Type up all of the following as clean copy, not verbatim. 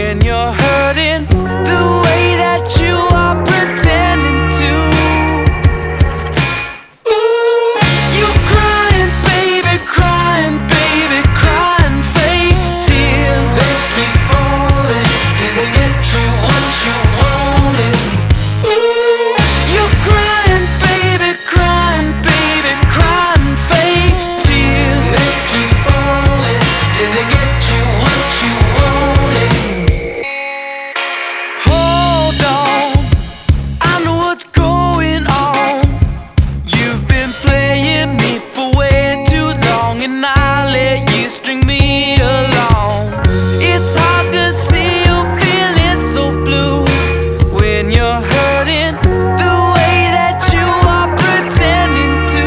when you're hurting the way that you are pretending to. Ooh, you crying, baby, crying, baby, crying fake tears. They keep falling, didn't get you what you wanted. Ooh, you crying, baby, crying, baby, crying fake tears. They keep falling, didn't get you what you wanted. Hold on, I know what's going on. You've been playing me for way too long, and I let you string me along. It's hard to see you feeling so blue when you're hurting the way that you are pretending to.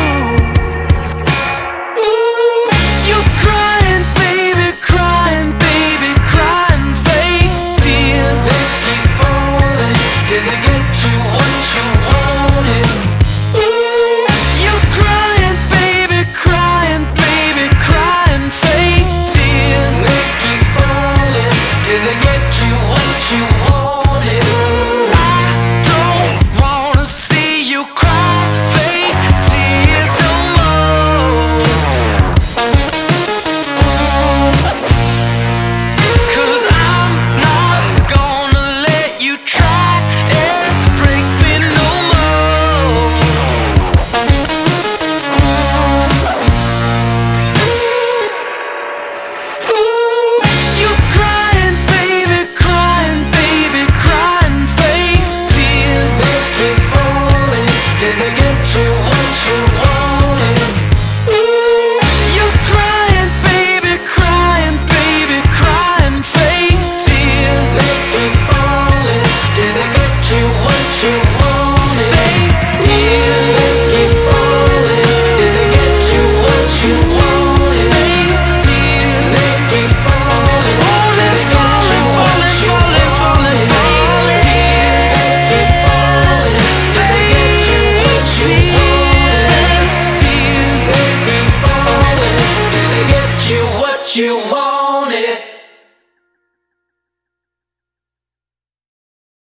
Ooh, you crying, baby, crying fake tears. They keep falling, didn't get you what you wanted. Ooh, you crying, baby, crying fake tears. They keep falling, didn't get